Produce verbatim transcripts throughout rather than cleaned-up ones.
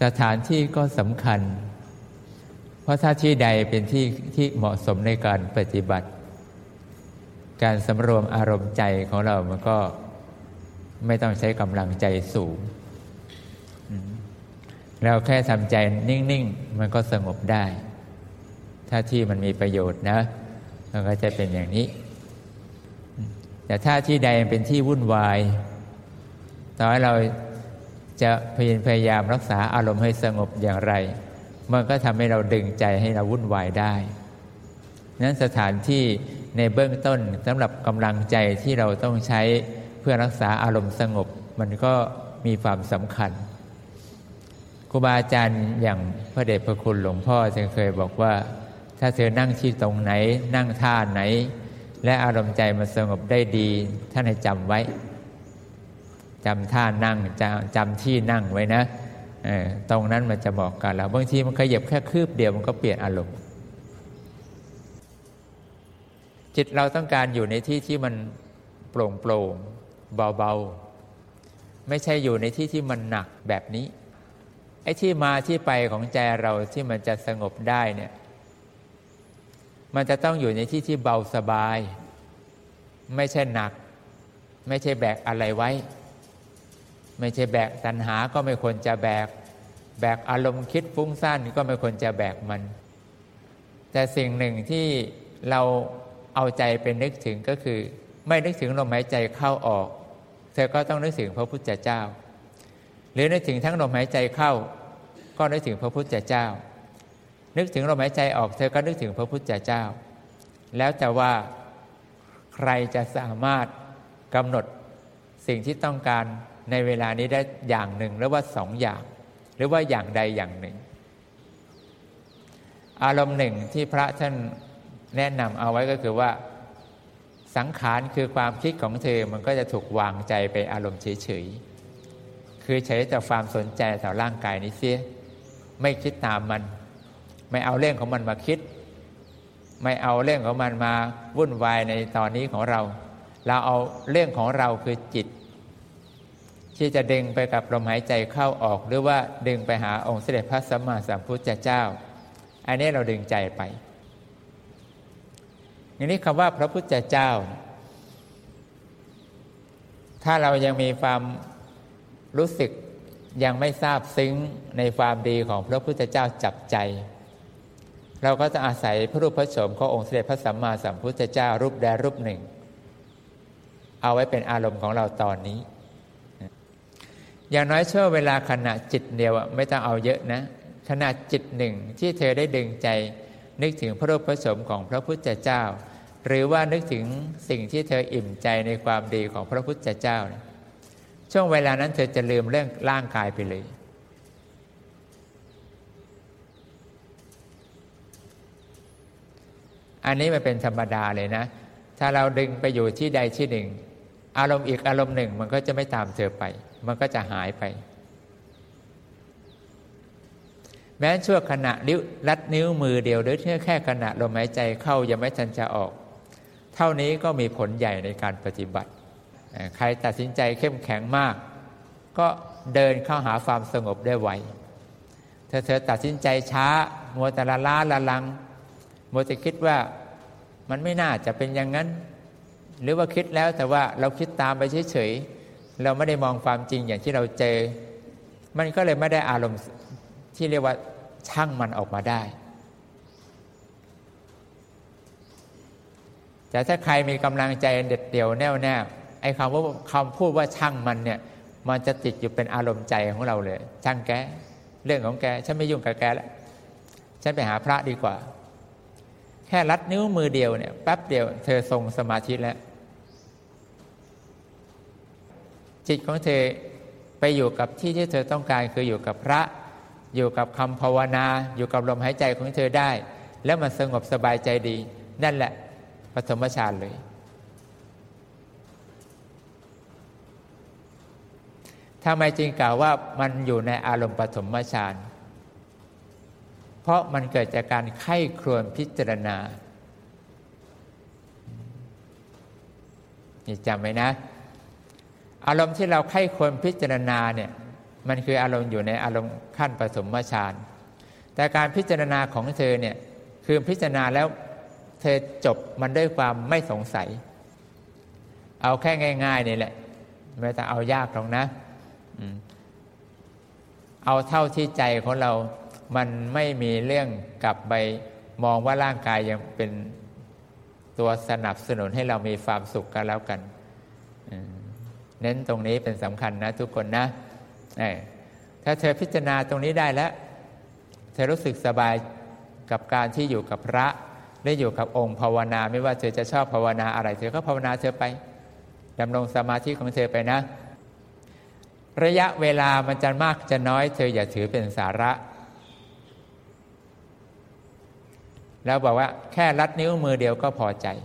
สถานที่ก็สำคัญเพราะถ้าที่ใดเป็นที่ที่เหมาะสมในการปฏิบัติการสำรวมอารมณ์ใจของเรามันก็ไม่ต้องใช้กำลังใจสูงเราแค่ทำใจนิ่งๆมันก็สงบได้ถ้าที่มันมีประโยชน์นะมันก็จะเป็นอย่างนี้แต่ถ้าที่ใดเป็นที่วุ่นวายต่อให้เราจะพยายามรักษาอารมณ์ให้สงบอย่างไรมันก็ทำให้เราดึงใจให้เราวุ่นวายได้นั้นสถานที่ในเบื้องต้นสำหรับกำลังใจที่เราต้องใช้เพื่อรักษาอารมณ์สงบมันก็มีความสำคัญครูบาอาจารย์อย่างพระเดชพระคุณหลวงพ่อจึงเคยบอกว่าถ้าเธอนั่งที่ตรงไหนนั่งท่าไหนและอารมณ์ใจมันสงบได้ดีท่านให้จำไว้จำท่านั่งจำที่นั่งไว้นะตรงนั้นมันจะบอกกันแล้วบางทีมันขยับแค่คืบเดียวมันก็เปลี่ยนอารมณ์จิตเราต้องการอยู่ในที่ที่มันโปร่งโปร่งเบาๆไม่ใช่อยู่ในที่ที่มันหนักแบบนี้ไอ้ที่มาที่ไปของใจเราที่มันจะสงบได้เนี่ยมันจะต้องอยู่ในที่ที่เบาสบายไม่ใช่หนักไม่ใช่แบกอะไรไว้ไม่ใช่แบกตัณหาก็ไม่ควรจะแบกแบกอารมณ์คิดฟุ้งซ่านก็ไม่ควรจะแบกมันแต่สิ่งหนึ่งที่เราเอาใจเป็นนึกถึงก็คือไม่นึกถึงลมหายใจเข้าออกเธอก็ต้องนึกถึงพระพุทธเจ้าหรือนึกถึงทั้งลมหายใจเข้าก็นึกถึงพระพุทธเจ้านึกถึงลมหายใจออกเธอก็นึกถึงพระพุทธเจ้าแล้วแต่ว่าใครจะสามารถกำหนดสิ่งที่ต้องการในเวลานี้ได้อย่างหนึ่งหรือว่าสองอย่างหรือว่าอย่างใดอย่างหนึ่งอารมณ์หนึ่งที่พระท่านแนะนำเอาไว้ก็คือว่าสังขารคือความคิดของเธอมันก็จะถูกวางใจไปอารมณ์เฉยๆคือเฉยแต่ความสนใจต่อร่างกายนี้เสียไม่คิดตามมันไม่เอาเรื่องของมันมาคิดไม่เอาเรื่องของมันมาวุ่นวายในตอนนี้ของเราเราเอาเรื่องของเราคือจิตที่จะดึงไปกับลมหายใจเข้าออกหรือว่าดึงไปหาองค์เสด็จพระสัมมาสัมพุทธเจ้าอันนี้เราดึงใจไปอย่างนี้คำว่าพระพุทธเจ้าถ้าเรายังมีความรู้สึกยังไม่ทราบซึ้งในความดีของพระพุทธเจ้าจับใจเราก็จะอาศัยพระรูปพระโฉมขององค์เสด็จพระสัมมาสัมพุทธเจ้ารูปใดรูปหนึ่งเอาไว้เป็นอารมณ์ของเราตอนนี้อย่างน้อยช่วงเวลาขณะจิตเดียวไม่ต้องเอาเยอะนะขณะจิตหนึ่งที่เธอได้ดึงใจนึกถึงพระรูปพระโฉมของพระพุทธเจ้าหรือว่านึกถึงสิ่งที่เธออิ่มใจในความดีของพระพุทธเจ้าช่วงเวลานั้นเธอจะลืมเรื่องร่างกายไปเลยอันนี้มันเป็นธรรมดาเลยนะถ้าเราดึงไปอยู่ที่ใดที่หนึ่งอารมณ์อีกอารมณ์หนึ่งมันก็จะไม่ตามเธอไปมันก็จะหายไปแม้ชั่วขณะนิ้วลัดนิ้วมือเดียวหรือแค่ขณะลมหายใจเข้ายังไม่ทันจะออกเท่านี้ก็มีผลใหญ่ในการปฏิบัติใครตัดสินใจเข้มแข็งมากก็เดินเข้าหาความสงบได้ไวถ้าเธอตัดสินใจช้ามัวแต่ละล้าละลังมัวแต่คิดว่ามันไม่น่าจะเป็นอย่างนั้นหรือว่าคิดแล้วแต่ว่าเราคิดตามไปเฉยๆเราไม่ได้มองความจริงอย่างที่เราเจอมันก็เลยไม่ได้อารมณ์ที่เรียกว่าช่างมันออกมาได้แต่ถ้าใครมีกำลังใจเด็ดเดี่ยวแน่วแน่ไอ้คำว่าคำพูดว่าช่างมันเนี่ยมันจะติดอยู่เป็นอารมณ์ใจของเราเลยช่างแกเรื่องของแกฉันไม่ยุ่งกับแกแล้วฉันไปหาพระดีกว่าแค่ลัดนิ้วมือเดียวเนี่ยแป๊บเดียวเธอทรงสมาธิแล้วจิตของเธอไปอยู่กับที่ที่เธอต้องการคืออยู่กับพระอยู่กับคำภาวนาอยู่กับลมหายใจของเธอได้แล้วมันสงบสบายใจดีนั่นแหละปฐมฌานเลยทำไมจึงกล่าวว่ามันอยู่ในอารมณ์ปฐมฌานเพราะมันเกิดจากการไข้ครวญพิจารณานี่จำไว้นะอารมณ์ที่เราไข้ครวญพิจารณาเนี่ยมันคืออารมณ์อยู่ในอารมณ์ขั้นปฐมฌานแต่การพิจารณาของเธอเนี่ยคือพิจารณาแล้วเธอจบมันด้วยความไม่สงสัยเอาแค่ง่ายๆนี่แหละไม่ต้องเอายากหรอกนะเอาเท่าที่ใจของเรามันไม่มีเรื่องกลับไปมองว่าร่างกายยังเป็นตัวสนับสนุนให้เรามีความสุขกันแล้วกันเน้นตรงนี้เป็นสำคัญนะทุกคนนะถ้าเธอพิจารณาตรงนี้ได้แล้วเธอรู้สึกสบายกับการที่อยู่กับพระได้อยู่กับองค์ภาวนาไม่ว่าเธอจะชอบภาวนาอะไรเธอก็ภาวนาเธอไปดำรงสมาธิของเธอไปนะระยะเวลามันจะมากจะน้อยเธออย่าถือเป็นสาระแล้วบอกว่าแค่ลัดนิ้วมือเดียวก็พอใจ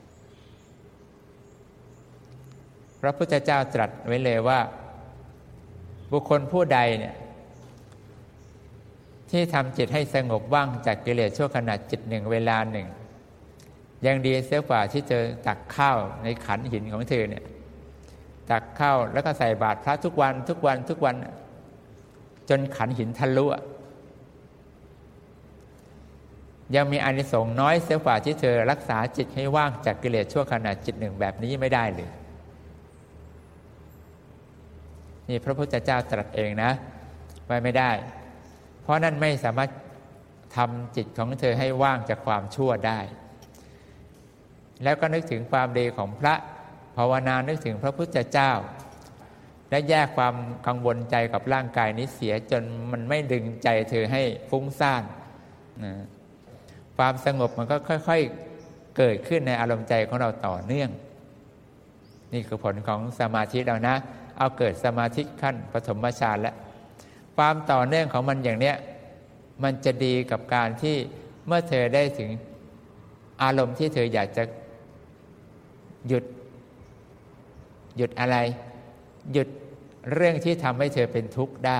พระพุทธเจ้าตรัสไว้เลยว่าบุคคลผู้ใดเนี่ยที่ทำจิตให้สงบว่างจากกิเลสชั่วขณะจิตหนึ่งเวลาหนึ่งยังดีเสียกว่าที่เจอตักข้าวในขันหินของเธอเนี่ยตักข้าวแล้วก็ใส่บาตรพระทุกวันทุกวันทุกวันจนขันหินทะลุยังมีอานิสงส์น้อยเสียกว่าที่เธอรักษาจิตให้ว่างจากกิเลสชั่วขณะจิตหนึ่งแบบนี้ไม่ได้เลยนี่พระพุทธเจ้าตรัสเองนะไว้ไม่ได้เพราะนั่นไม่สามารถทำจิตของเธอให้ว่างจากความชั่วได้แล้วก็นึกถึงความดีของพระภาวนานึกถึงพระพุทธเจ้าและแยกความกังวลใจกับร่างกายนี้เสียจนมันไม่ดึงใจเธอให้ฟุ้งซ่านนะความสงบมันก็ค่อยๆเกิดขึ้นในอารมณ์ใจของเราต่อเนื่องนี่คือผลของสมาธิเรานะเอาเกิดสมาธิขั้นปฐมฌานแล้วความต่อเนื่องของมันอย่างเนี้ยมันจะดีกับการที่เมื่อเธอได้ถึงอารมณ์ที่เธออยากจะหยุดหยุดอะไรหยุดเรื่องที่ทำให้เธอเป็นทุกข์ได้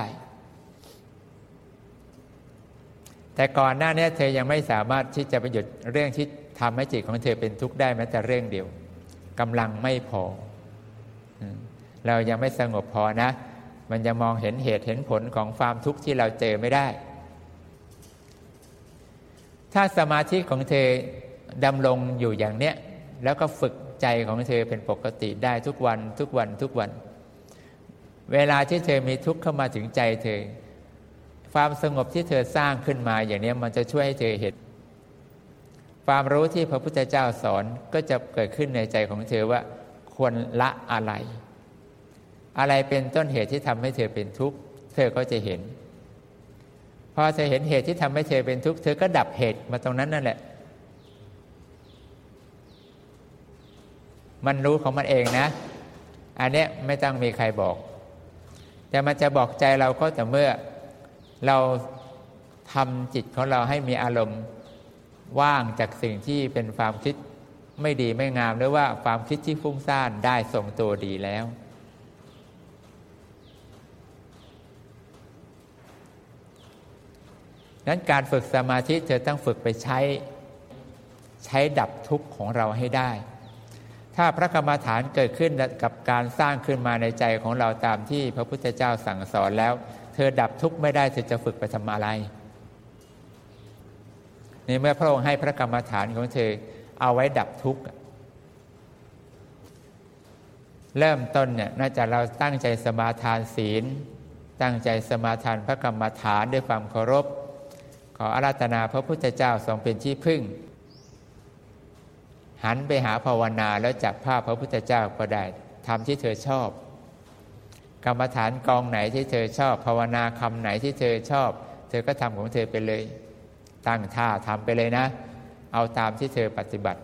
แต่ก่อนหน้านี้เธอยังไม่สามารถที่จะไปหยุดเรื่องที่ทำให้จิตของเธอเป็นทุกข์ได้แม้แต่เรื่องเดียวกำลังไม่พอเรายังไม่สงบพอนะมันจะมองเห็นเหตุเห็นผลของความทุกข์ที่เราเจอไม่ได้ถ้าสมาธิของเธอดำรงอยู่อย่างเนี้ยแล้วก็ฝึกใจของเธอเป็นปกติได้ทุกวันทุกวันทุกวันเวลาที่เธอมีทุกข์เข้ามาถึงใจเธอความสงบที่เธอสร้างขึ้นมาอย่างนี้มันจะช่วยให้เธอเห็นความรู้ที่พระพุทธเจ้าสอนก็จะเกิดขึ้นในใจของเธอว่าควรละอะไรอะไรเป็นต้นเหตุที่ทำให้เธอเป็นทุกข์เธอก็จะเห็นพอเธอเห็นเหตุที่ทำให้เธอเป็นทุกข์เธอก็ดับเหตุมาตรงนั้นนั่นแหละมันรู้ของมันเองนะอันเนี้ยไม่ต้องมีใครบอกแต่มันจะบอกใจเราก็แต่เมื่อเราทำจิตของเราให้มีอารมณ์ว่างจากสิ่งที่เป็นความคิดไม่ดีไม่งามหรือว่าความคิดที่ฟุ้งซ่านได้ทรงตัวดีแล้วนั้นการฝึกสมาธิเธอต้องฝึกไปใช้ใช้ดับทุกข์ของเราให้ได้ถ้าพระกรรมฐานเกิดขึ้นกับการสร้างขึ้นมาในใจของเราตามที่พระพุทธเจ้าสั่งสอนแล้วเธอดับทุกข์ไม่ได้เธอจะฝึกไปทำอะไรในเมื่อพระองค์ให้พระกรรมฐานของเธอเอาไว้ดับทุกข์เริ่มต้นเนี่ยน่าจะเราตั้งใจสมาทานศีลตั้งใจสมาทานพระกรรมฐานด้วยความเคารพขออาราธนาพระพุทธเจ้าทรงเป็นที่พึ่งหันไปหาภาวนาแล้วจับภาพพระพุทธเจ้าก็ได้ทำที่เธอชอบกรรมฐานกองไหนที่เธอชอบภาวนาคำไหนที่เธอชอบเธอก็ทำของเธอไปเลยตั้งท่าทำไปเลยนะเอาตามที่เธอปฏิบัติ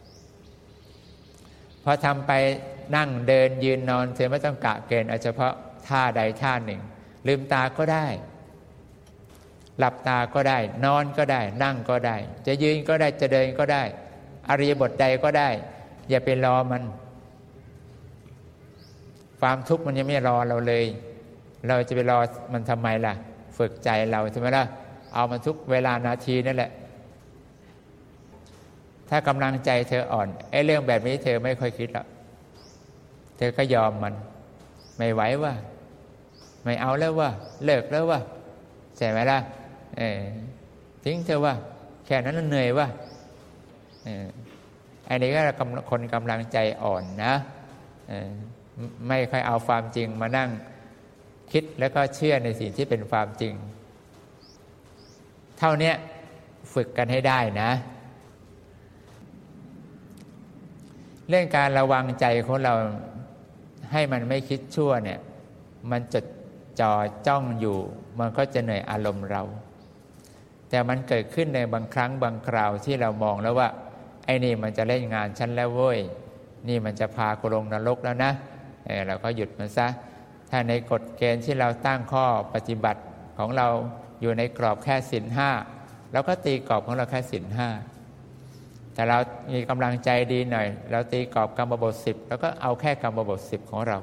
พอทำไปนั่งเดินยืนนอนเธอไม่ต้องกะเกณฑ์เอาเฉพาะท่าใดท่าหนึ่งลืมตาก็ได้หลับตาก็ได้นอนก็ได้นั่งก็ได้จะยืนก็ได้จะเดินก็ได้อริยบทใดก็ได้อย่าไปรอมันความทุกข์มันยังไม่รอเราเลยเราจะไปรอมันทำไมล่ะฝึกใจเราใช่ไหมล่ะเอามันทุกเวลานาทีนั่นแหละถ้ากำลังใจเธออ่อนไอ้เรื่องแบบนี้เธอไม่ค่อยคิดหรอกเธอก็ยอมมันไม่ไหวว่าไม่เอาแล้วว่าเลิกแล้วว่าใช่ไหมล่ะเออทิ้งเธอว่าแค่นั้นเหนื่อยว่าเอออันนี้ก็คนกำลังใจอ่อนนะเออไม่ค่อยเอาความจริงมานั่งคิดแล้วก็เชื่อในสิ่งที่เป็นความจริงเท่านี้ฝึกกันให้ได้นะเรื่องการระวังใจของเราให้มันไม่คิดชั่วเนี่ยมันจดจ่อจ้องอยู่มันก็จะเหนื่อยอารมณ์เราแต่มันเกิดขึ้นในบางครั้งบางคราวที่เรามองแล้วว่าไอ้นี่มันจะเล่นงานฉันแล้วเว้ยนี่มันจะพากูลงนรกแล้วนะเออเราก็หยุดมันซะถ้าในกฎเกณฑ์ที่เราตั้งข้อปฏิบัติของเราอยู่ในกรอบแค่ศีลห้าเราก็ตีกรอบของเราแค่ศีลห้าแต่เรามีกำลังใจดีหน่อยเราตีกรอบกรรมบทสิบแล้วก็เอาแค่กรรมบทสิบของเรา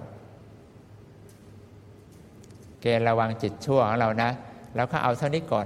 เกณฑ์ระวังจิตชั่วของเรานะแล้วก็เอาเท่านี้ก่อน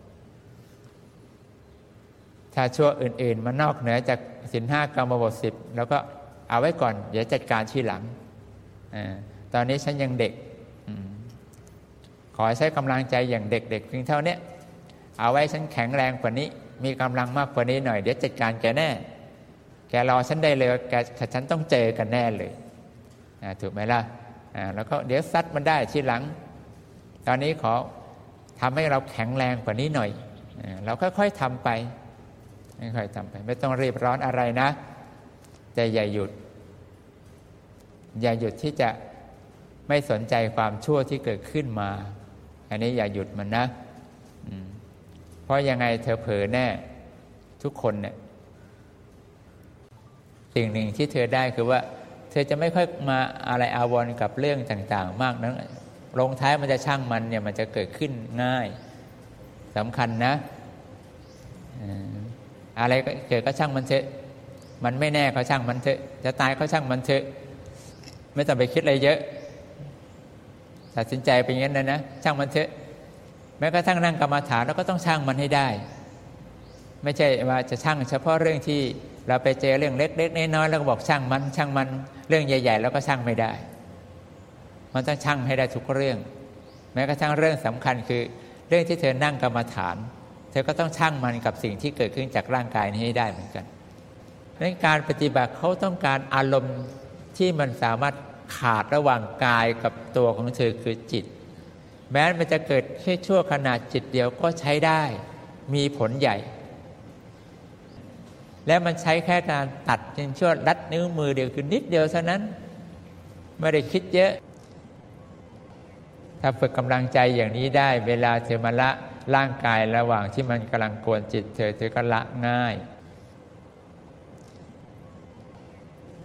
ถ้าชั่วอื่นๆมันนอกเหนือจากศีลห้ากรรมบทสิบแล้วก็เอาไว้ก่อนเดี๋ยวจัดการทีหลังอตอนนี้ฉันยังเด็กขอใช้กำลังใจอย่างเด็กๆเพียงเท่านี้เอาไว้ฉันแข็งแรงกว่านี้มีกำลังมากกว่านี้หน่อยเดี๋ยวจัดการแกแน่แกรอฉันได้เลยแกฉันต้องเจอกันแน่เลยถูกไหมล่ะแล้วก็เดี๋ยวซัดมันได้ทีหลังตอนนี้ขอทำให้เราแข็งแรงกว่านี้หน่อยเราค่อยๆทำไปค่อยๆทำไปไม่ต้องรีบร้อนอะไรนะแต่อย่าหยุดอย่าหยุดที่จะไม่สนใจความชั่วที่เกิดขึ้นมาอันนี้อย่าหยุดมันนะเพราะยังไงเธอเผลอแน่ทุกคนเนี่ยสิ่งหนึ่งที่เธอได้คือว่าเธอจะไม่ค่อยมาอะไรอาวรณ์กับเรื่องต่างๆมากนั้นลงท้ายมันจะช่างมันเนี่ยมันจะเกิดขึ้นง่ายสำคัญนะอะไรก็เกิดก็ช่างมันเถอะมันไม่แน่ก็ช่างมันเถอะจะตายก็ช่างมันเถอะไม่ต้องไปคิดอะไรเยอะตัดสินใจไปอย่างนั้นนะนะช่างมันเถอะแม้กระทั่งนั่งกรรมฐานเราก็ต้องช่างมันให้ได้ไม่ใช่ว่าจะช่างเฉพาะเรื่องที่เราไปเจอเรื่องเล็กๆน้อยๆแล้วก็บอกช่างมันช่างมันเรื่องใหญ่ๆแล้วก็ช่างไม่ได้มันต้องช่างให้ได้ทุกเรื่องแม้กระทั่งเรื่องสำคัญคือเรื่องที่เธอนั่งกรรมฐานเธอก็ต้องช่างมันกับสิ่งที่เกิดขึ้นจากร่างกายนี้ให้ได้เหมือนกันในการปฏิบัติเขาต้องการอารมณ์ที่มันสามารถขาดระหว่างกายกับตัวของเธอคือจิตแม้มันจะเกิดแค่ชั่วขณะจิตเดียวก็ใช้ได้มีผลใหญ่และมันใช้แค่การตัดเพียงชั่วรัดนิ้วมือเดียวคือนิดเดียวเท่านั้นไม่ได้คิดเยอะถ้าฝึกกำลังใจอย่างนี้ได้เวลาเธอมาละร่างกายระหว่างที่มันกำลังกวนจิตเธอเธอก็ละง่าย